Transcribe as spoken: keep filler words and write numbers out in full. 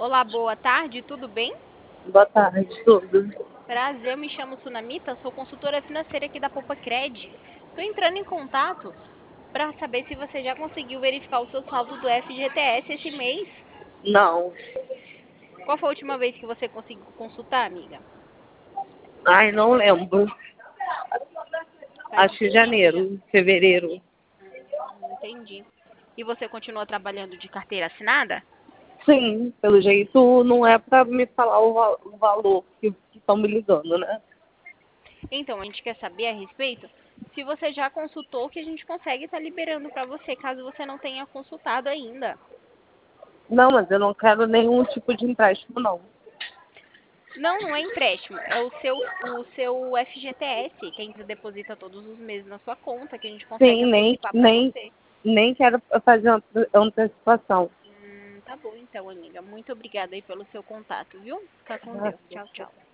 Olá, boa tarde, tudo bem? Boa tarde, tudo. Prazer, eu me chamo Sunamita, sou consultora financeira aqui da Poupa Cred. Estou entrando em contato para saber se você já conseguiu verificar o seu saldo do F G T S esse mês. Não. Qual foi a última vez que você conseguiu consultar, amiga? Ai, não lembro. Faz um Acho que tempinho já. janeiro, fevereiro. Hum, entendi. E você continua trabalhando de carteira assinada? Sim, pelo jeito não é para me falar o, va- o valor que estão me ligando, né? Então, a gente quer saber a respeito se você já consultou, que a gente consegue estar liberando para você, caso você não tenha consultado ainda. Não, mas eu não quero nenhum tipo de empréstimo, não. Não, não é empréstimo. É o seu, o seu F G T S, que a gente deposita todos os meses na sua conta, que a gente consegue Sim, nem, antecipar para nem, você. nem quero fazer ante- antecipação. Hum, tá bom então, amiga. Muito obrigada aí pelo seu contato, viu? Fica com Deus. Tchau, tchau.